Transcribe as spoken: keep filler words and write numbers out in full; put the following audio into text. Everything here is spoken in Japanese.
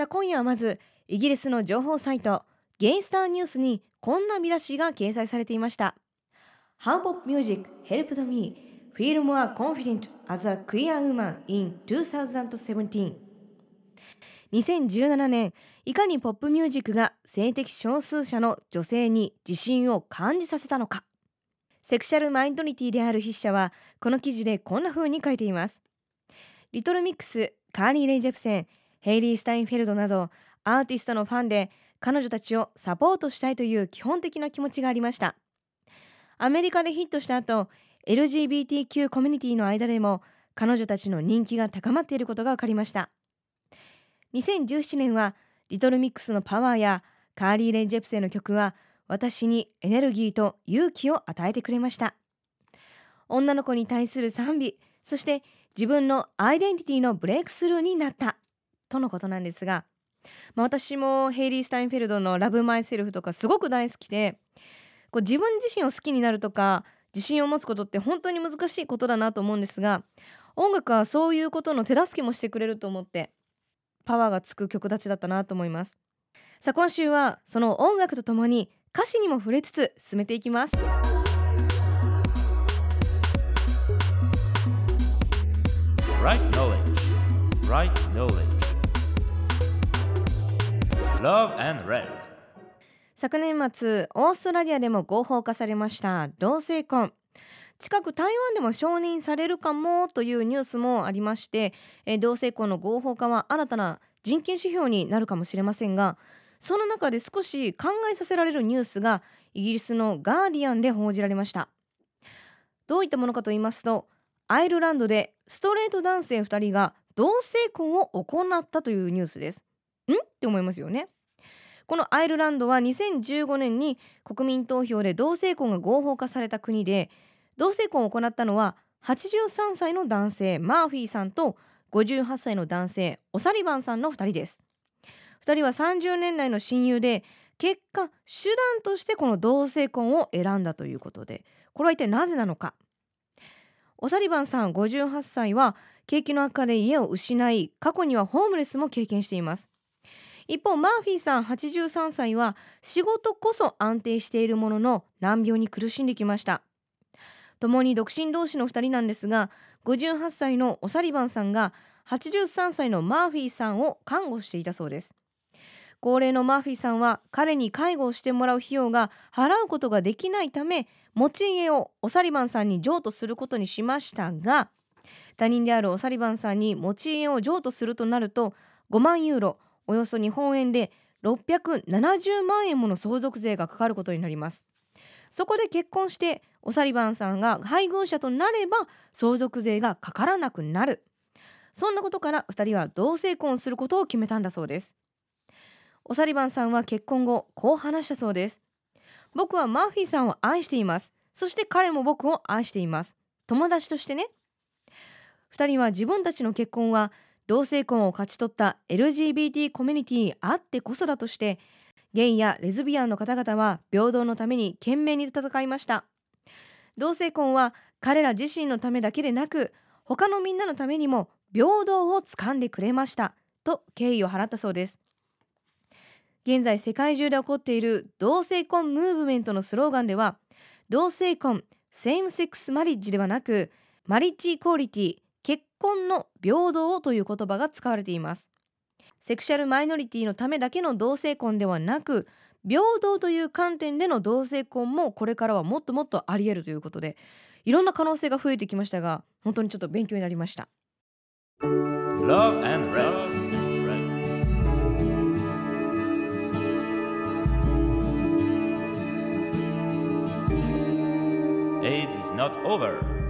さあ今夜はまずイギリスの情報サイトゲイスターニュースにこんな見出しが掲載されていました。 How pop music helped me feel more confident as a queer woman inにせんじゅうなな。にせんじゅうななねん、いかにポップミュージックが性的少数者の女性に自信を感じさせたのか。セクシャルマイノリティである筆者はこの記事でこんな風に書いています。リトルミックス、カーリー・レイ・ジェプセン、ヘイリー・スタインフェルドなどアーティストのファンで彼女たちをサポートしたいという基本的な気持ちがありました。アメリカでヒットした後、 エルジービーティーキュー コミュニティの間でも彼女たちの人気が高まっていることが分かりました。にせんじゅうななねんはリトルミックスのパワーやカーリー・レイ・ジェプセンの曲は私にエネルギーと勇気を与えてくれました。女の子に対する賛美、そして自分のアイデンティティのブレイクスルーになったとのことなんですが、まあ、私もヘイリー・スタインフェルドのラブ・マイ・セルフとかすごく大好きで、こう自分自身を好きになるとか自信を持つことって本当に難しいことだなと思うんですが、音楽はそういうことの手助けもしてくれると思ってパワーがつく曲たちだったなと思います。さあ今週はその音楽とともに歌詞にも触れつつ進めていきます。 Right knowledge, right knowledge. Love and Red. 昨年末オーストラリアでも合法化されました同性婚。近く台湾でも承認されるかもというニュースもありまして、え同性婚の合法化は新たな人権指標になるかもしれませんが、その中で少し考えさせられるニュースがイギリスのガーディアンで報じられました。どういったものかと言いますと、アイルランドでストレート男性ふたりが同性婚を行ったというニュースです。んって思いますよね。このアイルランドはにせんじゅうごねんに国民投票で同性婚が合法化された国で、同性婚を行ったのははちじゅうさんさいの男性マーフィーさんとごじゅうはっさいの男性オサリバンさんのふたりです。ふたりはさんじゅうねん来の親友で、結果手段としてこの同性婚を選んだということで、これは一体なぜなのか。オサリバンさんごじゅうはっさいは景気の悪化で家を失い、過去にはホームレスも経験しています。一方マーフィーさんはちじゅうさんさいは仕事こそ安定しているものの難病に苦しんできました。共に独身同士のふたりなんですが、ごじゅうはっさいのオサリバンさんがはちじゅうさんさいのマーフィーさんを看護していたそうです。高齢のマーフィーさんは彼に介護をしてもらう費用が払うことができないため、持ち家をオサリバンさんに譲渡することにしましたが、他人であるオサリバンさんに持ち家を譲渡するとなるとごまんユーロ、およそ日本円でろっぴゃくななじゅうまんえんもの相続税がかかることになります。そこで結婚してオサリバンさんが配偶者となれば相続税がかからなくなる。そんなことからふたりは同性婚することを決めたんだそうです。オサリバンさんは結婚後こう話したそうです。僕はマーフィーさんを愛しています。そして彼も僕を愛しています。友達としてね。ふたりは自分たちの結婚は同性婚を勝ち取った エルジービーティー コミュニティにあってこそだとして、ゲイやレズビアンの方々は平等のために懸命に戦いました。同性婚は彼ら自身のためだけでなく、他のみんなのためにも平等を掴んでくれましたと敬意を払ったそうです。現在世界中で起こっている同性婚ムーブメントのスローガンでは、同性婚セイムセックスマリッジではなく、マリッジイコーリティ、結婚の平等という言葉が使われています。セクシャルマイノリティのためだけの同性婚ではなく、平等という観点での同性婚もこれからはもっともっとあり得るということで、いろんな可能性が増えてきましたが、本当にちょっと勉強になりました。 Love and Red. AIDS is not over.